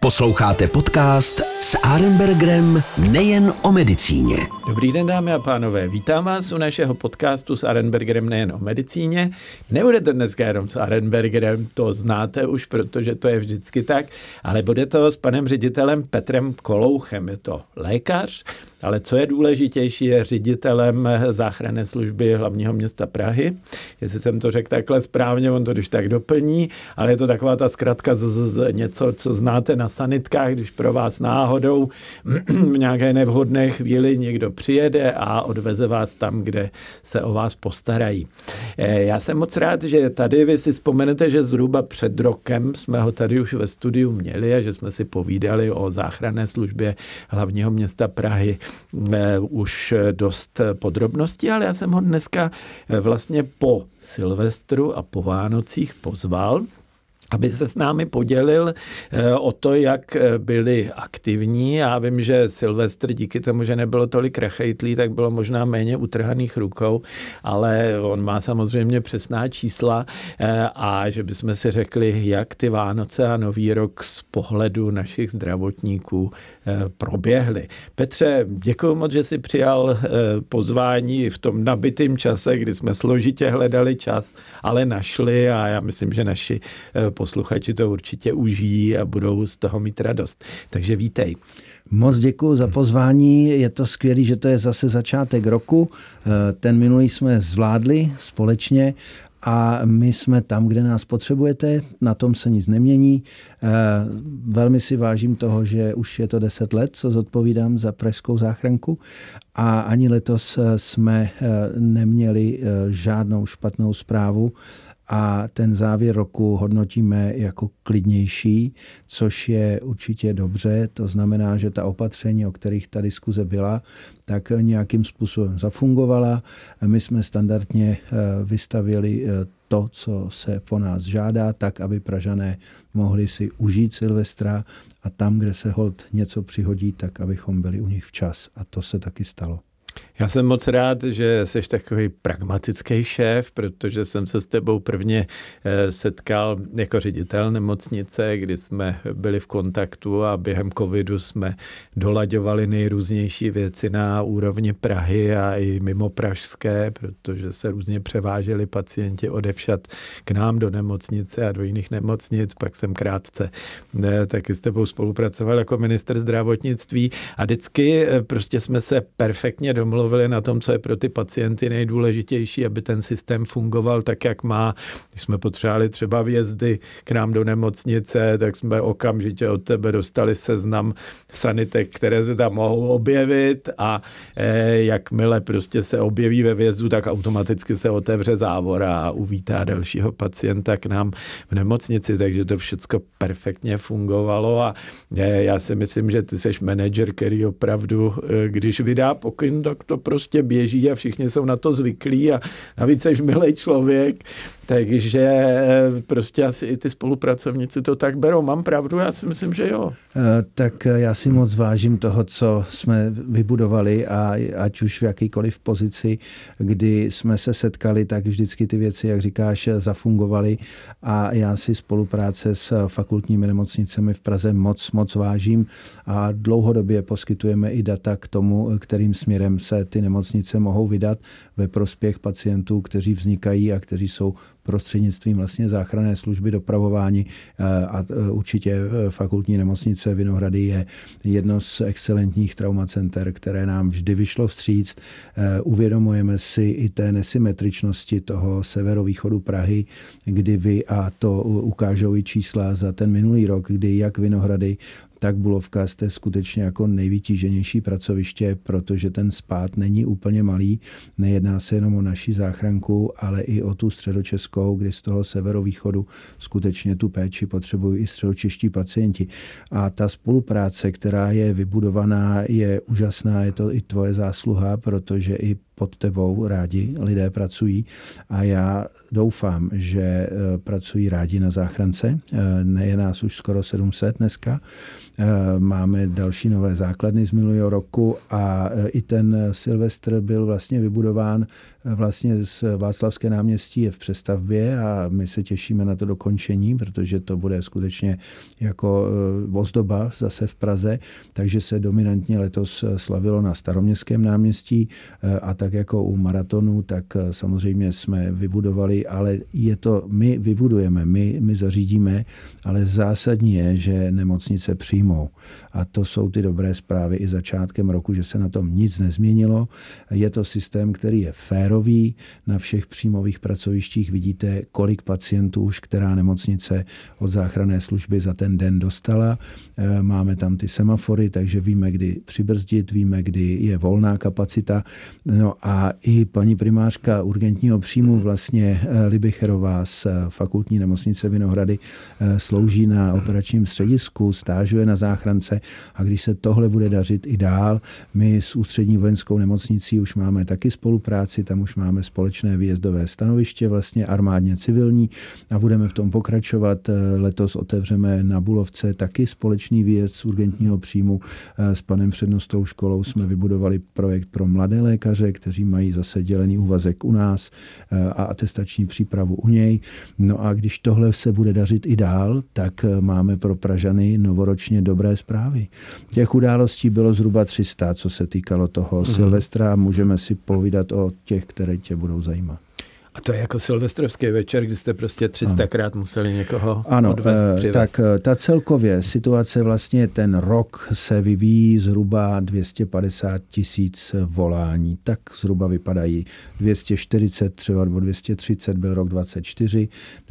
Posloucháte podcast s Arenbergerem nejen o medicíně. Dobrý den, dámy a pánové, vítám vás u našeho podcastu s Arenbergerem nejen o medicíně. Nebudete dneska jenom s Arenbergerem, to znáte už, protože to je vždycky tak, ale bude to s panem ředitelem Petrem Kolouchem. Je to lékař, ale co je důležitější, je ředitelem záchranné služby hlavního města Prahy. Jestli jsem to řekl takhle správně, on to když tak doplní, ale je to taková ta zkratka z něco, co znáte na sanitkách, když pro vás náhodou v nějaké nevhodné chvíli někdo přijede a odveze vás tam, kde se o vás postarají. Já jsem moc rád, že tady vy si vzpomenete, že zhruba před rokem jsme ho tady už ve studiu měli a že jsme si povídali o záchranné službě hlavního města Prahy už dost podrobností, ale já jsem ho dneska vlastně po Silvestru a po Vánocích pozval, aby se s námi podělil o to, jak byli aktivní. Já vím, že Silvestr díky tomu, že nebylo tolik rachejtlí, tak bylo možná méně utrhaných rukou, ale on má samozřejmě přesná čísla a že bychom si řekli, jak ty Vánoce a Nový rok z pohledu našich zdravotníků proběhly. Petře, děkuji moc, že jsi přijal pozvání v tom nabitém čase, kdy jsme složitě hledali čas, ale našli a já myslím, že naši posluchači to určitě užijí a budou z toho mít radost. Takže vítej. Moc děkuji za pozvání, je to skvělé, že to je zase začátek roku. Ten minulý jsme zvládli společně a my jsme tam, kde nás potřebujete, na tom se nic nemění. Velmi si vážím toho, že už je to 10 let, co zodpovídám za pražskou záchranku a ani letos jsme neměli žádnou špatnou zprávu. A ten závěr roku hodnotíme jako klidnější, což je určitě dobře. To znamená, že ta opatření, o kterých ta diskuze byla, tak nějakým způsobem zafungovala. My jsme standardně vystavili to, co se po nás žádá, tak, aby Pražané mohli si užít Silvestra a tam, kde se holt něco přihodí, tak abychom byli u nich včas. A to se taky stalo. Já jsem moc rád, že jsi takový pragmatický šéf, protože jsem se s tebou prvně setkal jako ředitel nemocnice, kdy jsme byli v kontaktu a během covidu jsme dolaďovali nejrůznější věci na úrovni Prahy a i mimo pražské, protože se různě převáželi pacienti odevšad k nám do nemocnice a do jiných nemocnic. Pak jsem krátce taky s tebou spolupracoval jako ministr zdravotnictví a vždycky prostě jsme se perfektně domluvili na tom, co je pro ty pacienty nejdůležitější, aby ten systém fungoval tak, jak má. Když jsme potřebovali třeba vjezdy k nám do nemocnice, tak jsme okamžitě od tebe dostali seznam sanitek, které se tam mohou objevit a jakmile prostě se objeví ve vjezdu, tak automaticky se otevře závor a uvítá dalšího pacienta k nám v nemocnici, takže to všechno perfektně fungovalo a já si myslím, že ty seš manažer, který opravdu, když vydá pokyn, tak to prostě běží a všichni jsou na to zvyklí a navíc jsi milej člověk, takže prostě asi i ty spolupracovníci to tak berou. Mám pravdu? Já si myslím, že jo. Tak já si moc vážím toho, co jsme vybudovali a ať už v jakýkoliv pozici, kdy jsme se setkali, tak vždycky ty věci, jak říkáš, zafungovaly a já si spolupráce s fakultními nemocnicemi v Praze moc vážím a dlouhodobě poskytujeme i data k tomu, kterým směrem se ty nemocnice mohou vydat ve prospěch pacientů, kteří vznikají a kteří jsou prostřednictvím vlastně záchranné služby dopravováni a určitě fakultní nemocnice Vinohrady je jedno z excelentních traumacenter, které nám vždy vyšlo vstříc. Uvědomujeme si i té nesymetričnosti toho severovýchodu Prahy, kdy vy, a to ukážou i čísla za ten minulý rok, kdy jak Vinohrady, tak Bulovka jste skutečně jako nejvytíženější pracoviště, protože ten spád není úplně malý. Nejedná se jenom o naši záchranku, ale i o tu středočeskou, kdy z toho severovýchodu skutečně tu péči potřebují i středočeští pacienti. A ta spolupráce, která je vybudovaná, je úžasná, je to i tvoje zásluha, protože i pod tebou rádi lidé pracují a já doufám, že pracují rádi na záchrance. Je nás už skoro 700 dneska. Máme další nové základny z minulého roku a i ten Silvestr byl vlastně vybudován vlastně z Václavské náměstí je v přestavbě a my se těšíme na to dokončení, protože to bude skutečně jako ozdoba zase v Praze, takže se dominantně letos slavilo na Staroměstském náměstí a tak jako u maratonu, tak samozřejmě jsme vybudovali, ale je to, my vybudujeme, my zařídíme, ale zásadní je, že nemocnice přijmou. A to jsou ty dobré zprávy i začátkem roku, že se na tom nic nezměnilo. Je to systém, který je férový. Na všech příjmových pracovištích vidíte, kolik pacientů už která nemocnice od záchranné služby za ten den dostala. Máme tam ty semafory, takže víme, kdy přibrzdit, víme, kdy je volná kapacita. No a i paní primářka urgentního příjmu vlastně Libicherová z fakultní nemocnice Vinohrady slouží na operačním středisku, stážuje na záchrance a když se tohle bude dařit i dál, my s ústřední vojenskou nemocnicí už máme taky spolupráci, tam už máme společné výjezdové stanoviště, vlastně armádně civilní a budeme v tom pokračovat. Letos otevřeme na Bulovce taky společný výjezd z urgentního příjmu. S panem přednostou školou jsme vybudovali projekt pro mladé lékaře, kteří mají zase dělený úvazek u nás a atestační přípravu u něj. No a když tohle se bude dařit i dál, tak máme pro Pražany novoročně dobré zprávy. Těch událostí bylo zhruba 300, co se týkalo toho Silvestra. Můžeme si povídat o těch, které tě budou zajímat. A to je jako silvestrovský večer, kdy jste prostě 300krát museli někoho odvést, přivést. Tak ta celkově situace vlastně ten rok se vyvíjí zhruba 250 000 volání. Tak zhruba vypadají 240 třeba nebo 230 byl rok 24,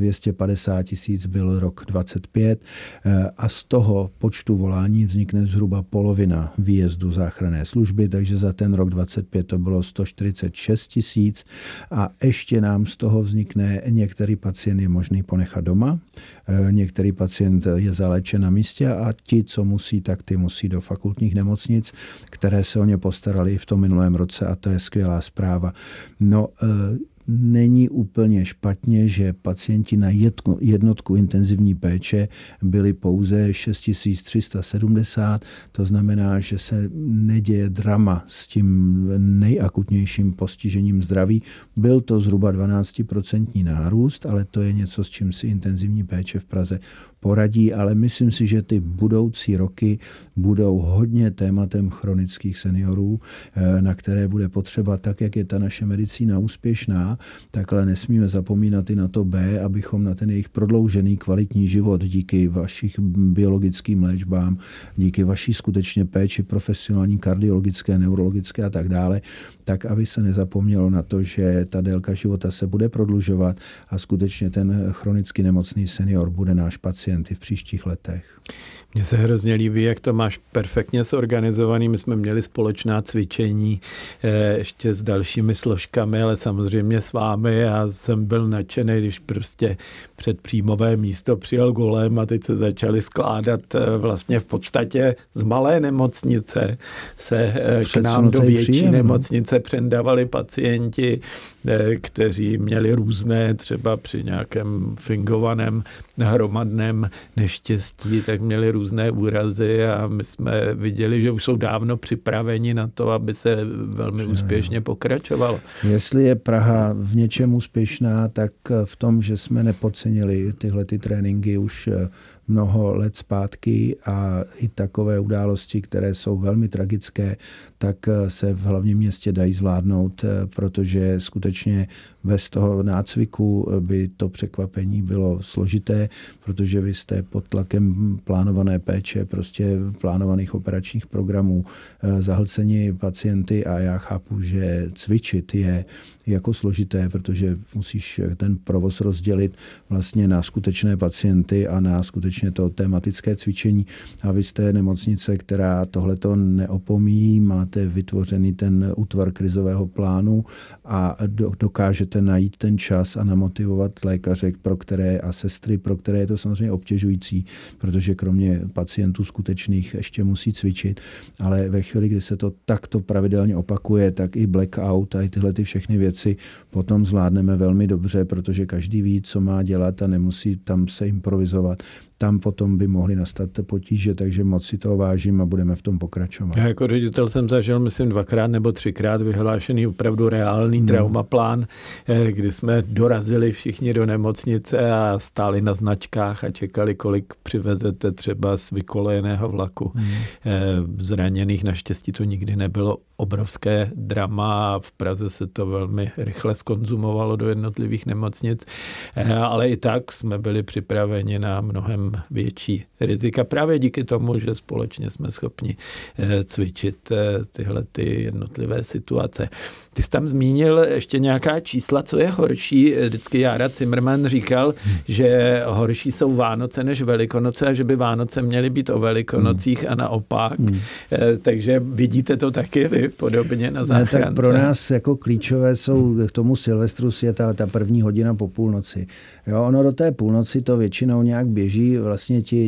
250 000 byl rok 25 a z toho počtu volání vznikne zhruba polovina výjezdu záchranné služby, takže za ten rok 25 to bylo 146 000 a ještě nám z toho vznikne, některý pacient je možný ponechat doma, některý pacient je zaléčen na místě a ti, co musí, tak ty musí do fakultních nemocnic, které se o ně postarali v tom minulém roce a to je skvělá zpráva. No, není úplně špatně, že pacienti na jednotku intenzivní péče byli pouze 6370, to znamená, že se neděje drama s tím nejakutnějším postižením zdraví. Byl to zhruba 12% nárůst, ale to je něco, s čím si intenzivní péče v Praze poradí, ale myslím si, že ty budoucí roky budou hodně tématem chronických seniorů, na které bude potřeba, tak jak je ta naše medicína úspěšná, tak ale nesmíme zapomínat i na to B, abychom na ten jejich prodloužený kvalitní život díky vašich biologickým léčbám, díky vaší skutečně péči profesionální, kardiologické, neurologické a tak dále, tak aby se nezapomnělo na to, že ta délka života se bude prodlužovat a skutečně ten chronicky nemocný senior bude náš pacient i v příštích letech. Mně se hrozně líbí, jak to máš perfektně zorganizovaný. My jsme měli společná cvičení ještě s dalšími složkami, ale samozřejmě s vámi. Já jsem byl nadšený, když prostě před příjmové místo přijel golem a teď se začali skládat vlastně v podstatě z malé nemocnice se k nám do větší nemocnice přendávali pacienti, kteří měli různé, třeba při nějakém fingovaném hromadném neštěstí, tak měli různé úrazy a my jsme viděli, že už jsou dávno připraveni na to, aby se velmi úspěšně pokračovalo. Jestli je Praha v něčem úspěšná, tak v tom, že jsme nepodcenili tyhle ty tréninky už mnoho let zpátky a i takové události, které jsou velmi tragické, tak se v hlavním městě dají zvládnout, protože skutečně bez toho nácviku by to překvapení bylo složité, protože vy jste pod tlakem plánované péče, prostě plánovaných operačních programů, zahlceni pacienty a já chápu, že cvičit je jako složité, protože musíš ten provoz rozdělit vlastně na skutečné pacienty a na skutečně to tematické cvičení. A vy jste nemocnice, která tohleto neopomíjí, máte vytvořený ten útvar krizového plánu a dokážete najít ten čas a namotivovat lékaře pro které a sestry, pro které je to samozřejmě obtěžující, protože kromě pacientů skutečných ještě musí cvičit, ale ve chvíli, kdy se to takto pravidelně opakuje, tak i blackout a i tyhle ty všechny věci potom zvládneme velmi dobře, protože každý ví, co má dělat a nemusí tam se improvizovat. tam potom by mohly nastat potíže, takže moc si toho vážím a budeme v tom pokračovat. Já jako ředitel jsem zažil, myslím, 2x nebo 3x vyhlášený opravdu reálný traumaplán, kdy jsme dorazili všichni do nemocnice a stáli na značkách a čekali, kolik přivezete třeba z vykolejeného vlaku. Zraněných naštěstí to nikdy nebylo obrovské drama a v Praze se to velmi rychle zkonzumovalo do jednotlivých nemocnic, ale i tak jsme byli připraveni na mnohem větší rizika právě díky tomu, že společně jsme schopni cvičit tyhle ty jednotlivé situace. Ty jsi tam zmínil ještě nějaká čísla, co je horší. Vždycky Jára Cimrman říkal, že horší jsou Vánoce než Velikonoce a že by Vánoce měly být o Velikonocích a naopak. Takže vidíte to taky vy podobně na záchrance. Tak pro nás jako klíčové jsou k tomu Silvestru je ta první hodina po půlnoci. Jo, ono do té půlnoci to většinou nějak běží, vlastně ti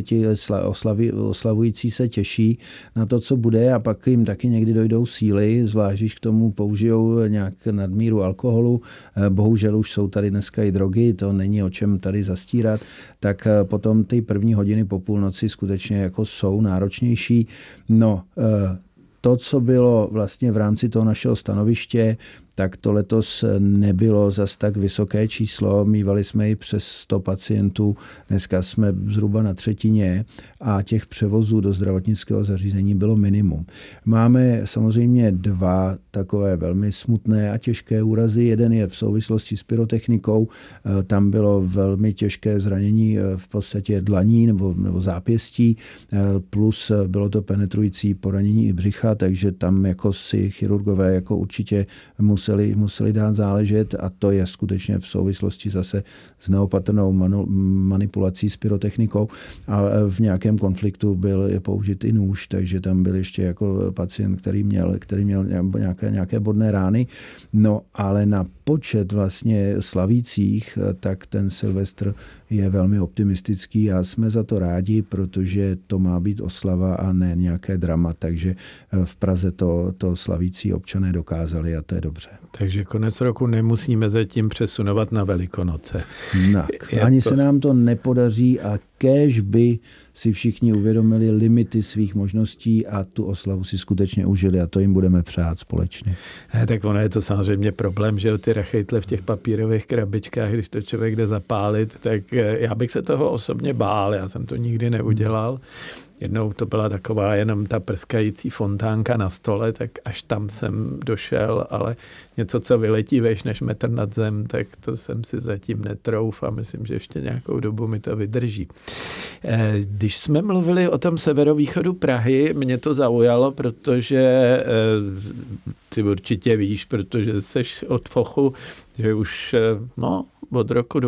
oslavující se těší na to, co bude a pak jim taky někdy dojdou síly, zvlášť když k tomu použijou nějak nadmíru alkoholu. Bohužel už jsou tady dneska i drogy, to není o čem tady zastírat, tak potom ty první hodiny po půlnoci skutečně jako jsou náročnější. No, to, co bylo vlastně v rámci toho našeho stanoviště, tak to letos nebylo zas tak vysoké číslo. Mívali jsme i přes 100 pacientů, dneska jsme zhruba na třetině a těch převozů do zdravotnického zařízení bylo minimum. Máme samozřejmě 2 takové velmi smutné a těžké úrazy. Jeden je v souvislosti s pyrotechnikou. Tam bylo velmi těžké zranění v podstatě dlaní nebo zápěstí, plus bylo to penetrující poranění i břicha, takže tam jako si chirurgové jako určitě museli dát záležet a to je skutečně v souvislosti zase s neopatrnou manipulací s pyrotechnikou a v nějakém konfliktu byl použit i nůž, takže tam byl ještě jako pacient, který měl nějaké bodné rány. No ale na počet vlastně slavících, tak ten Silvestr je velmi optimistický a jsme za to rádi, protože to má být oslava a ne nějaké drama, takže v Praze to slavící občané dokázali a to je dobře. Takže konec roku nemusíme zatím přesunovat na Velikonoce. Tak, ani se nám to nepodaří a kéž by si všichni uvědomili limity svých možností a tu oslavu si skutečně užili a to jim budeme přát společně. Tak ono je to samozřejmě problém, že ty rachejtle v těch papírových krabičkách, když to člověk jde zapálit, tak já bych se toho osobně bál, já jsem to nikdy neudělal. Jednou to byla taková jenom ta prskající fontánka na stole, tak až tam jsem došel, ale něco, co vyletí veš než metr nad zem, tak to jsem si zatím netrouf a myslím, že ještě nějakou dobu mi to vydrží. Když jsme mluvili o tom severovýchodu Prahy, mě to zaujalo, protože ty určitě víš, protože seš od Fochu, že už od roku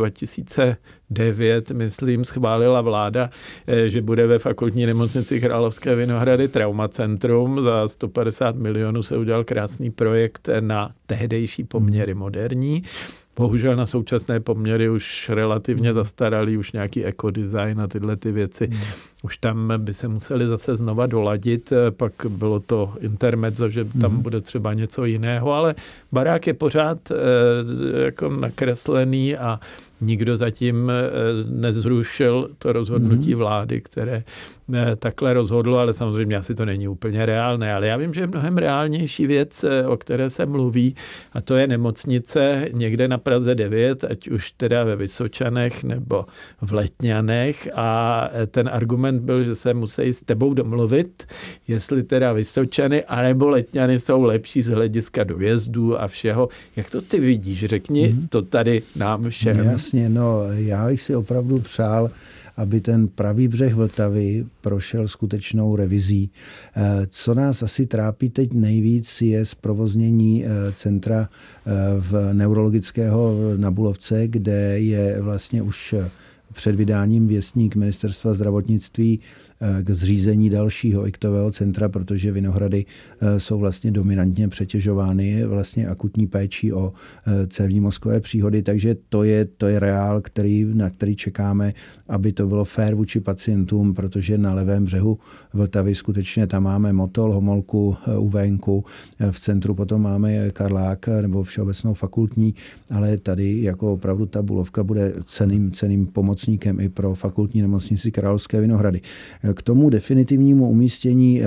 2009, myslím, schválila vláda, že bude ve fakultní nemocnici Královské Vinohrady traumacentrum. Za 150 milionů se udělal krásný projekt na tehdejší poměry moderní. Bohužel na současné poměry už relativně zastaralý, už nějaký ekodesign a tyhle ty věci. Už tam by se museli zase znova doladit, pak bylo to intermezzo, že tam bude třeba něco jiného, ale barák je pořád jako nakreslený a nikdo zatím nezrušil to rozhodnutí vlády, které takhle rozhodlo, ale samozřejmě asi to není úplně reálné. Ale já vím, že je mnohem reálnější věc, o které se mluví, a to je nemocnice někde na Praze 9, ať už teda ve Vysočanech nebo v Letňanech. A ten argument byl, že se musí s tebou domluvit, jestli teda Vysočany anebo Letňany jsou lepší z hlediska dojezdů a všeho. Jak to ty vidíš? Řekni to tady nám všem. Jasně, já bych si opravdu přál, aby ten pravý břeh Vltavy prošel skutečnou revizí. Co nás asi trápí teď nejvíc, je zprovoznění centra neurologického na Bulovce, kde je vlastně už před vydáním věstník Ministerstva zdravotnictví k zřízení dalšího iktového centra, protože Vinohrady jsou vlastně dominantně přetěžovány vlastně akutní péčí o cévní mozkové příhody, takže to je reál, na který čekáme, aby to bylo fér vůči pacientům, protože na levém břehu Vltavy skutečně tam máme Motol, Homolku, UVNku, v centru potom máme Karlák nebo Všeobecnou fakultní, ale tady jako opravdu ta Bulovka bude cenným pomocníkem i pro fakultní nemocnici Královské Vinohrady. K tomu definitivnímu umístění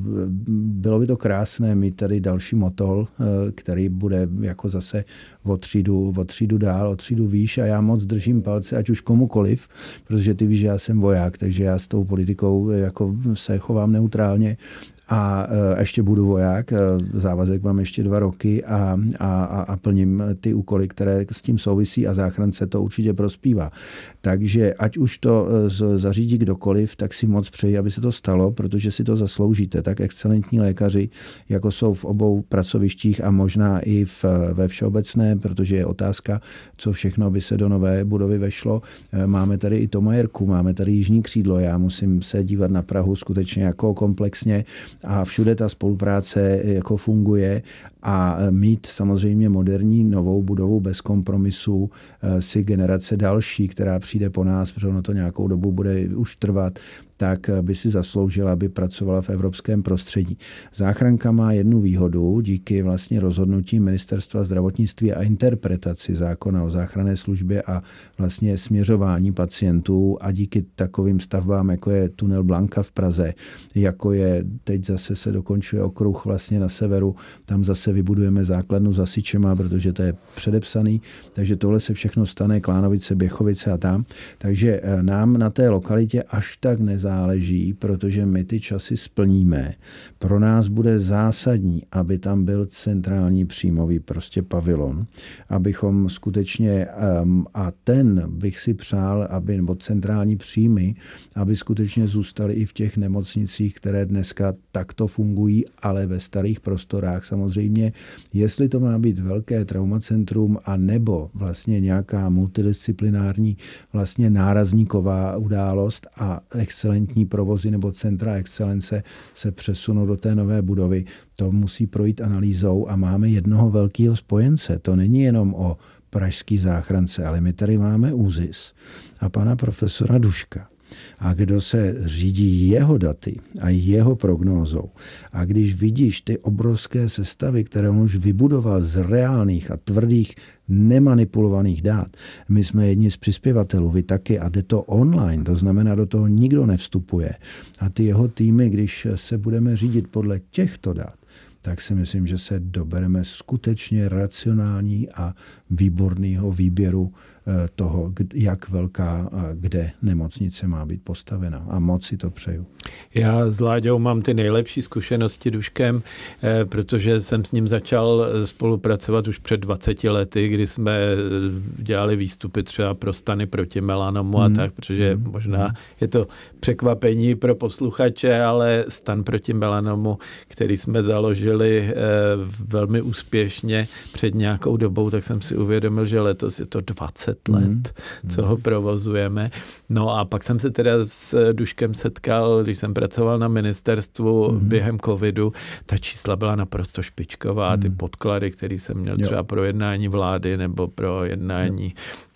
bylo by to krásné mít tady další Motol, který bude jako zase o třídu dál, o třídu výš a já moc držím palce, ať už komukoliv, protože ty víš, že já jsem voják, takže já s tou politikou jako se chovám neutrálně. A ještě budu voják, závazek mám ještě 2 roky a plním ty úkoly, které s tím souvisí a záchrance to určitě prospívá. Takže ať už to zařídí kdokoliv, tak si moc přeji, aby se to stalo, protože si to zasloužíte. Tak excelentní lékaři, jako jsou v obou pracovištích a možná i ve všeobecné, protože je otázka, co všechno by se do nové budovy vešlo. Máme tady i Tomajerku, máme tady Jižní křídlo, já musím se dívat na Prahu skutečně jako komplexně, a všude ta spolupráce jako funguje a mít samozřejmě moderní novou budovu bez kompromisů si generace další, která přijde po nás, protože ono to nějakou dobu bude už trvat, tak by si zasloužila, aby pracovala v evropském prostředí. Záchranka má jednu výhodu díky vlastně rozhodnutí Ministerstva zdravotnictví a interpretaci zákona o záchranné službě a vlastně směřování pacientů a díky takovým stavbám, jako je tunel Blanka v Praze, jako je teď zase se dokončuje okruh vlastně na severu, tam zase vybudujeme základnu za Syčema, protože to je předepsaný, takže tohle se všechno stane, Klánovice, Běchovice a tam. Takže nám na té lokalitě až tak nezáleží, protože my ty časy splníme. Pro nás bude zásadní, aby tam byl centrální příjmový prostě pavilon, abychom skutečně, a ten bych si přál, nebo centrální příjmy, aby skutečně zůstaly i v těch nemocnicích, které dneska takto fungují, ale ve starých prostorách samozřejmě. Jestli to má být velké traumacentrum a nebo vlastně nějaká multidisciplinární vlastně nárazníková událost a excelentní provozy nebo centra excelence se přesunou do té nové budovy, to musí projít analýzou a máme jednoho velkého spojence. To není jenom o pražský záchrance, ale my tady máme ÚZIS a pana profesora Duška. A kdo se řídí jeho daty a jeho prognózou. A když vidíš ty obrovské sestavy, které on už vybudoval z reálných a tvrdých nemanipulovaných dát. My jsme jedni z přispěvatelů, vy taky, a jde to online, to znamená, do toho nikdo nevstupuje. A ty jeho týmy, když se budeme řídit podle těchto dat, tak si myslím, že se dobereme skutečně racionální a výborného výběru toho, jak velká a kde nemocnice má být postavena. A moc si to přeju. Já s Láďou mám ty nejlepší zkušenosti Duškem, protože jsem s ním začal spolupracovat už před 20 lety, kdy jsme dělali výstupy třeba pro stany proti melanomu a tak, protože možná je to překvapení pro posluchače, ale stan proti melanomu, který jsme založili velmi úspěšně před nějakou dobou, tak jsem si uvědomil, že letos je to 20 let, co ho provozujeme. No a pak jsem se teda s Duškem setkal, když jsem pracoval na ministerstvu během covidu. Ta čísla byla naprosto špičková, ty podklady, které jsem měl třeba pro jednání vlády nebo pro jednání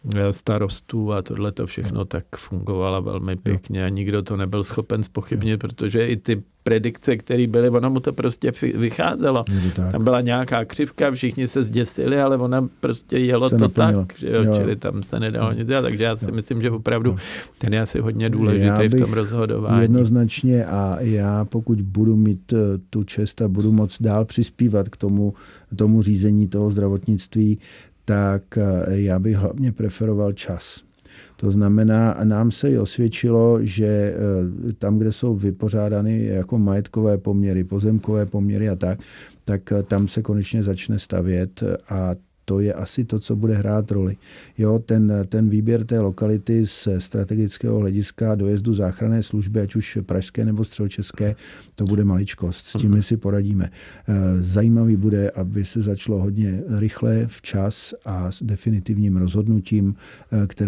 starostů a tohle to všechno tak fungovalo velmi pěkně a nikdo to nebyl schopen zpochybnit, protože i ty predikce, které byly, ono mu to prostě vycházelo. Tam byla nějaká křivka, všichni se zděsili, ale ona prostě jelo to naplnilo. Tak, že jo, čili tam se nedalo nic dělat, takže já si myslím, že opravdu ten je asi hodně důležitý v tom rozhodování. Jednoznačně a já pokud budu mít tu čest a budu moc dál přispívat k tomu řízení toho zdravotnictví, tak já bych hlavně preferoval čas. To znamená, nám se i osvědčilo, že tam, kde jsou vypořádány jako majetkové poměry, pozemkové poměry a tak tam se konečně začne stavět a to je asi to, co bude hrát roli. Jo, ten výběr té lokality z strategického hlediska dojezdu záchranné služby, ať už pražské nebo středočeské, to bude maličkost. S tím my si poradíme. Zajímavý bude, aby se začalo hodně rychle, včas a s definitivním rozhodnutím, které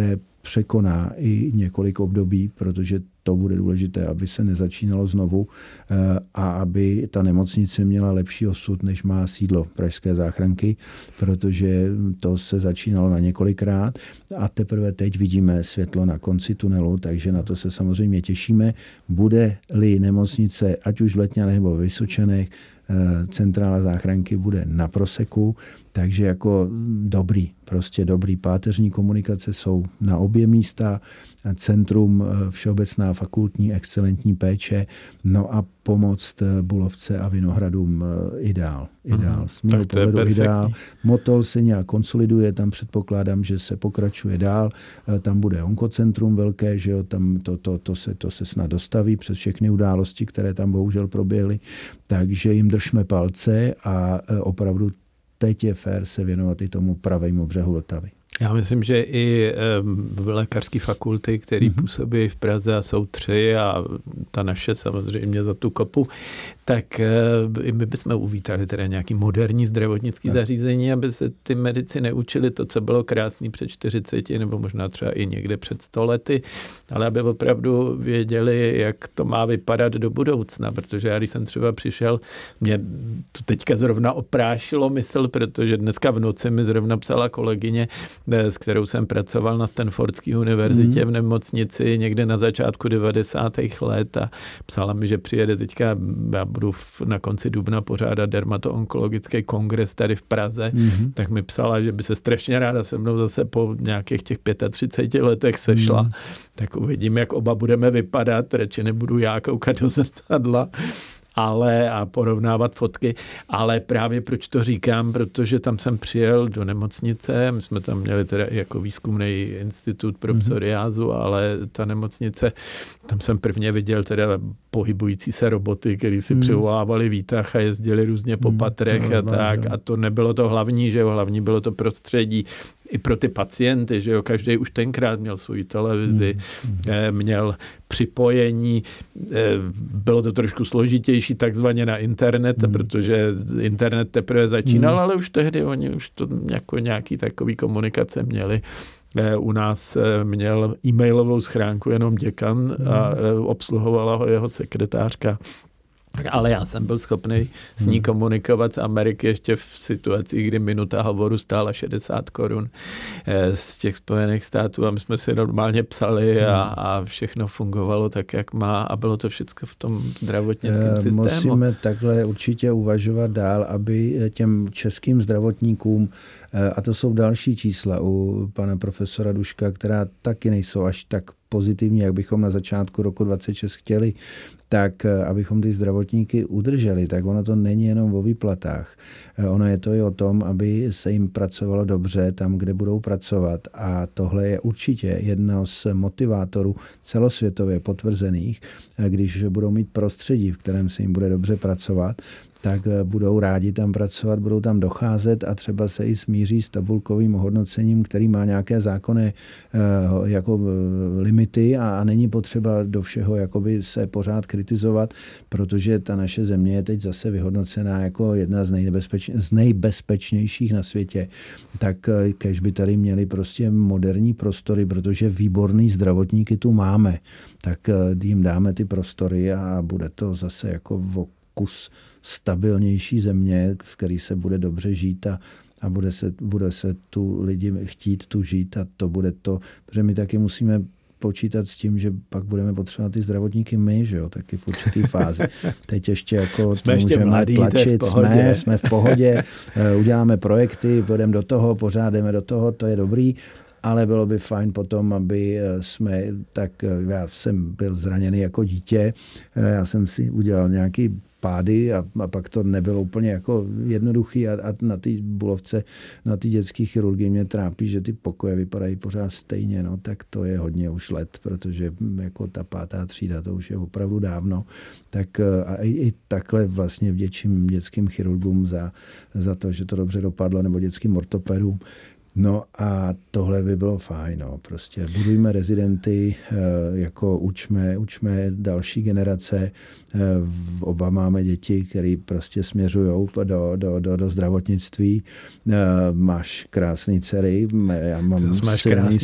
překoná i několik období, protože to bude důležité, aby se nezačínalo znovu a aby ta nemocnice měla lepší osud, než má sídlo Pražské záchranky, protože to se začínalo na několikrát a teprve teď vidíme světlo na konci tunelu, takže na to se samozřejmě těšíme. Bude-li nemocnice, ať už v Letňanech nebo v Vysočanech, centrála záchranky bude na Proseku, takže jako prostě dobrý. Páteřní komunikace jsou na obě místa, centrum všeobecná fakultní excelentní péče, no a pomoct Bulovce a Vinohradům ideál. Z mého pohledu ideál. Motol se nějak konsoliduje, tam předpokládám, že se pokračuje dál, tam bude onkocentrum velké, že jo, tam to se snad dostaví přes všechny události, které tam bohužel proběhly, takže jim držme palce a opravdu teď je fér se věnovat i tomu pravému břehu Vltavy. Já myslím, že i lékařské fakulty, které působí v Praze a jsou 3 a ta naše samozřejmě za tu kopu, tak i my bychom uvítali teda nějaký moderní zdravotnický zařízení, aby se ty medici neučili to, co bylo krásný před 40 nebo možná třeba i někde před 100 lety, ale aby opravdu věděli, jak to má vypadat do budoucna, protože já když jsem třeba přišel, mě to teďka zrovna oprášilo mysl, protože dneska v noci mi zrovna psala kolegyně, s kterou jsem pracoval na Stanfordské univerzitě v nemocnici někde na začátku 90. let a psala mi, že přijede teďka, já budu na konci dubna pořádat dermatoonkologický kongres tady v Praze, tak mi psala, že by se strašně ráda se mnou zase po nějakých těch 35 letech sešla. Tak uvidím, jak oba budeme vypadat, radši nebudu já koukat do zrcadla, a porovnávat fotky, ale právě proč to říkám, protože tam jsem přijel do nemocnice, my jsme tam měli teda jako výzkumný institut pro psoriázu, ale ta nemocnice, tam jsem prvně viděl teda pohybující se roboty, který si přivolávali výtah a jezdili různě po patrech a tak, a to nebylo to hlavní, že jo, hlavní bylo to prostředí i pro ty pacienty, že jo, každý už tenkrát měl svou televizi, měl připojení, bylo to trošku složitější takzvaně na internet, protože internet teprve začínal, ale už tehdy oni už to jako nějaký takový komunikace měli. U nás měl e-mailovou schránku jenom děkan a obsluhovala ho jeho sekretářka. Ale já jsem byl schopný s ní komunikovat z Ameriky ještě v situacích, kdy minuta hovoru stála 60 korun z těch Spojených států a my jsme si normálně psali a všechno fungovalo tak, jak má a bylo to všechno v tom zdravotnickém systému. Musíme takhle určitě uvažovat dál, aby těm českým zdravotníkům, a to jsou další čísla u pana profesora Duška, která taky nejsou až tak pozitivní, jak bychom na začátku roku 2026 chtěli, tak abychom ty zdravotníky udrželi, tak ono to není jenom o výplatách. Ono je to i o tom, aby se jim pracovalo dobře tam, kde budou pracovat. A tohle je určitě jedno z motivátorů celosvětově potvrzených, když budou mít prostředí, v kterém se jim bude dobře pracovat, tak budou rádi tam pracovat, budou tam docházet a třeba se i smíří s tabulkovým hodnocením, který má nějaké zákonné jako limity a není potřeba do všeho jakoby se pořád kritizovat, protože ta naše země je teď zase vyhodnocená jako jedna z nejbezpečnějších na světě. Tak kéž by tady měli prostě moderní prostory, protože výborný zdravotníky tu máme, tak jim dáme ty prostory a bude to zase jako kus stabilnější země, v který se bude dobře žít a bude se tu lidi chtít tu žít a to bude to, protože my taky musíme počítat s tím, že pak budeme potřebovat ty zdravotníky my, že jo, taky v určitý fázi. Teď ještě jako jsme můžeme mladí, tlačit, jsme v pohodě, uděláme projekty, půjdeme do toho, pořád jdeme do toho, to je dobrý, ale bylo by fajn potom, aby jsme, tak já jsem byl zraněný jako dítě, já jsem si udělal nějaký pády a pak to nebylo úplně jako jednoduchý a na té Bulovce, na té dětské chirurgii mě trápí, že ty pokoje vypadají pořád stejně, no tak to je hodně už let, protože jako ta 5. třída, to už je opravdu dávno, tak a i takhle vlastně vděčím dětským chirurgům za to, že to dobře dopadlo, nebo dětským ortopedům. No a tohle by bylo fajn. No. Prostě budujme rezidenty, jako učme další generace. Oba máme děti, které prostě směřují do zdravotnictví. Máš krásný dcery, já mám silný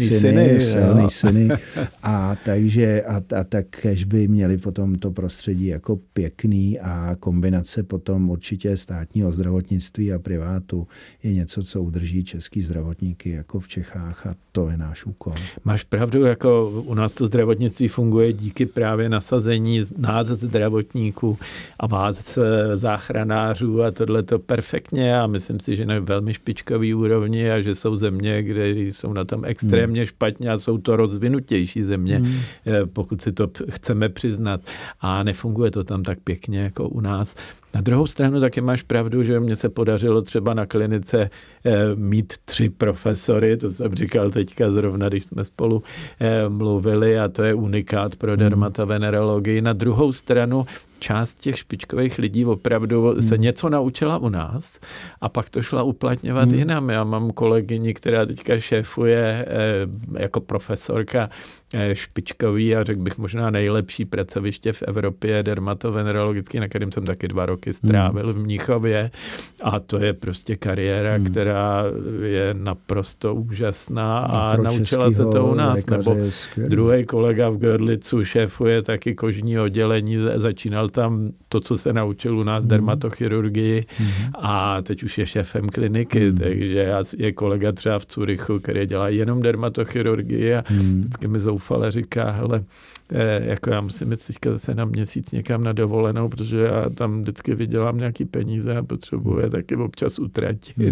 syny. A takže kež by měli potom to prostředí jako pěkný a kombinace potom určitě státního zdravotnictví a privátu je něco, co udrží český zdravotníky jako v Čechách a to je náš úkol. Máš pravdu, jako u nás to zdravotnictví funguje díky právě nasazení nás zdravotníků a vás záchranářů a tohleto perfektně a myslím si, že na velmi špičkový úrovni a že jsou země, kde jsou na tom extrémně špatně a jsou to rozvinutější země, pokud si to chceme přiznat a nefunguje to tam tak pěkně jako u nás. Na druhou stranu taky máš pravdu, že mně se podařilo třeba na klinice mít 3 profesory, to jsem říkal teďka zrovna, když jsme spolu mluvili a to je unikát pro dermatovenerologii. Na druhou stranu část těch špičkových lidí opravdu se něco naučila u nás a pak to šla uplatňovat jinam. Já mám kolegyni, která teďka šéfuje jako profesorka špičkový a řekl bych možná nejlepší pracoviště v Evropě dermatovenerologický, na kterém jsem taky 2 roky strávil v Mnichově a to je prostě kariéra, která je naprosto úžasná a naučila se to u nás. Nebo druhý kolega v Görlicu šéfuje taky kožní oddělení, začínal tam to, co se naučil u nás dermatochirurgii a teď už je šéfem kliniky, takže je kolega třeba v Curychu, který dělá jenom dermatochirurgii a vždycky mi zoufale říká, hele, jako já musím jít teďka zase na měsíc někam na dovolenou, protože já tam vždycky vydělám nějaký peníze a potřebuji je taky občas utratit.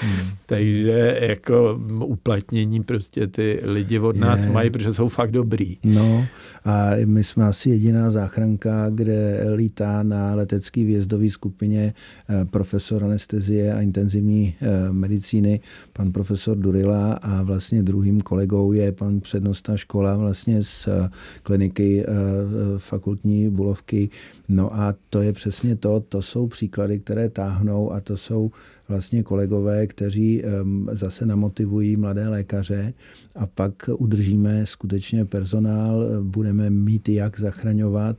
Takže jako uplatnění prostě ty lidi od nás mají, protože jsou fakt dobrý. No a my jsme asi jediná záchranka, kde lítá na letecký výjezdový skupině profesor anestezie a intenzivní medicíny, pan profesor Durila a vlastně druhým kolegou je pan přednosta škola vlastně z kliniky fakultní Bulovky. No a to je přesně to jsou příklady, které táhnou a to jsou vlastně kolegové, kteří zase namotivují mladé lékaře a pak udržíme skutečně personál, budeme mít jak zachraňovat.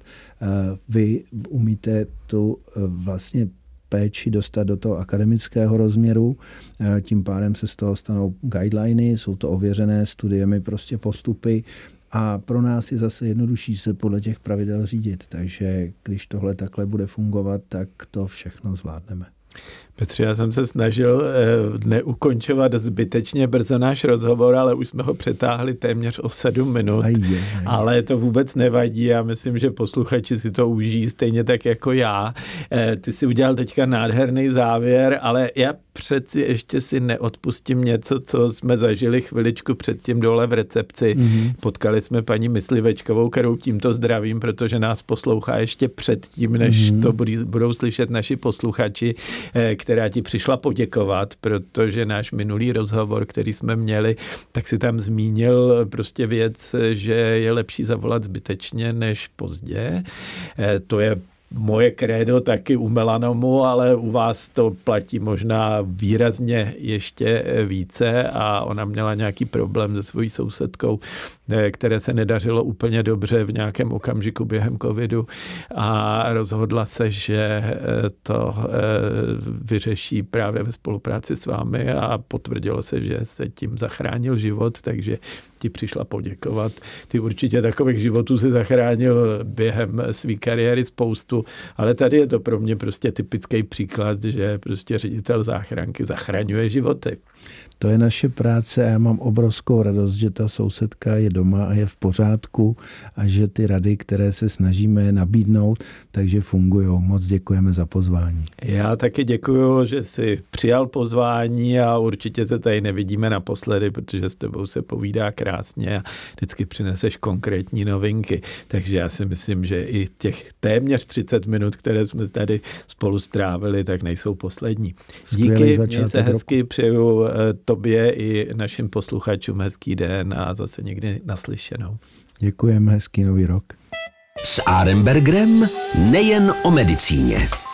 Vy umíte tu vlastně péči dostat do toho akademického rozměru, tím pádem se z toho stanou guideliny, jsou to ověřené studiemi prostě postupy a pro nás je zase jednodušší se podle těch pravidel řídit, takže když tohle takhle bude fungovat, tak to všechno zvládneme. Petře, já jsem se snažil neukončovat zbytečně brzo náš rozhovor, ale už jsme ho přetáhli téměř o 7 minut. Ale to vůbec nevadí. Já myslím, že posluchači si to užijí stejně tak jako já. Ty si udělal teďka nádherný závěr, ale já přeci ještě si neodpustím něco, co jsme zažili chviličku předtím dole v recepci. Potkali jsme paní Myslivečkovou, kterou tímto zdravím, protože nás poslouchá ještě předtím, než to budou slyšet naši posluchači, která ti přišla poděkovat, protože náš minulý rozhovor, který jsme měli, tak si tam zmínil prostě věc, že je lepší zavolat zbytečně než pozdě. To je moje krédo taky u melanomu, ale u vás to platí možná výrazně ještě více a ona měla nějaký problém se svojí sousedkou, které se nedařilo úplně dobře v nějakém okamžiku během covidu a rozhodla se, že to vyřeší právě ve spolupráci s vámi a potvrdilo se, že se tím zachránil život, takže ti přišla poděkovat. Ty určitě takových životů si zachránil během své kariéry spoustu, ale tady je to pro mě prostě typický příklad, že prostě ředitel záchranky zachraňuje životy. To je naše práce a já mám obrovskou radost, že ta sousedka je doma a je v pořádku a že ty rady, které se snažíme nabídnout, takže fungujou. Moc děkujeme za pozvání. Já taky děkuju, že jsi přijal pozvání a určitě se tady nevidíme naposledy, protože s tebou se povídá krásně a vždycky přineseš konkrétní novinky. Takže já si myslím, že i těch téměř 30 minut, které jsme tady spolu strávili, tak nejsou poslední. Díky, měj se hezky, přeju tobě i našim posluchačům hezký den a zase někdy naslyšenou. Děkujeme, hezký nový rok. S Arenbergerem nejen o medicíně.